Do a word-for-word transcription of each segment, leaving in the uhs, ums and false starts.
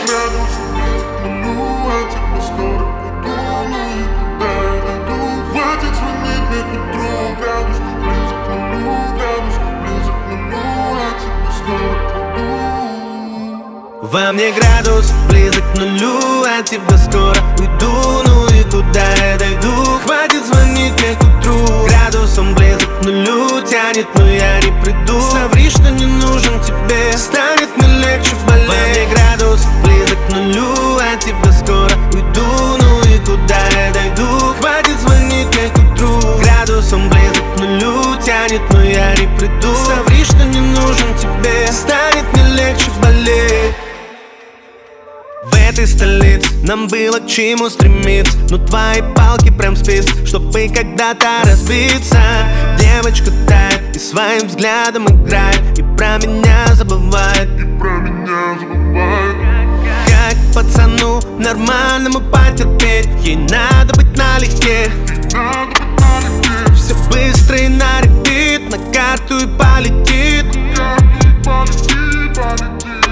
градусов близок к нулю, а тебя скоро буду, ну и куда я дойду? Хватит звонить мне к утру. Градус близок к нулю, градус близок к нулю, а тебя скоро буду. Во мне градус близок к нулю, а тебя скоро уйду, ну и куда я дойду? Хватит звонить мне к утру. Градусом близок к нулю тянет, но я не приду. Соври, что не нужен тебе, станет мне легче болеть. Во мне градус близок к нулю, а тебя скоро уйду, ну и куда я дойду? Хватит звонить мне к утру. Градусом близок к нулю тянет, но я не приду. Соври, что не нужен тебе, станет мне легче болеть. В этой столице нам было к чему стремиться, но твои палки прям спиц, чтобы когда-то разбиться. Девочка тает и своим взглядом играет, и про меня забывает, и про меня забывает. Как пацану нормальному потерпеть, ей надо быть налегке, надо быть налегке. Все быстро и на репит, на карту и полетит, на карту и полетит, полетит.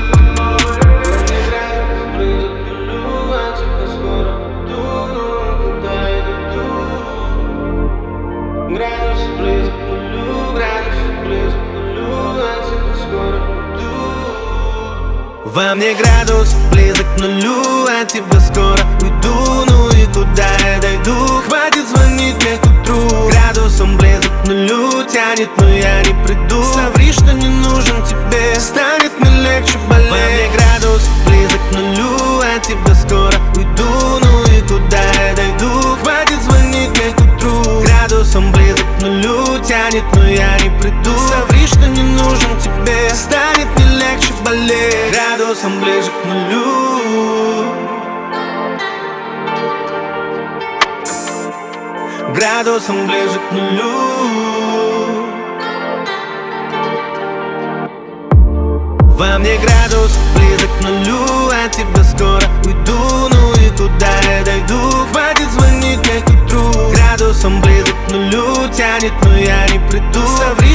Градус близок к нулю, градус близок к нулю, а тебя скоро уйду. Во мне градус близок к нулю, а тебя скоро уйду, ну и куда я дойду? Хватит звонить мне к утру. Градусом близок к нулю тянет, но я не приду. Соври, что не нужен тебе, станет мне легче болеть. Во мне градус близок к нулю, а тебя скоро уйду, ну и куда я дойду? Хватит звонить мне к утру. Градусом близок к нулю тянет, но я не приду. Соври, что не нужен тебе, станет мне легче болеть. Градусом ближе к нулю. Градусом ближе к нулю. Во мне градус близок к нулю, а тебя скоро уйду, ну и куда я дойду? Хватит звонить мне к утру. Градусом близок к нулю тянет, но я не приду. Соври,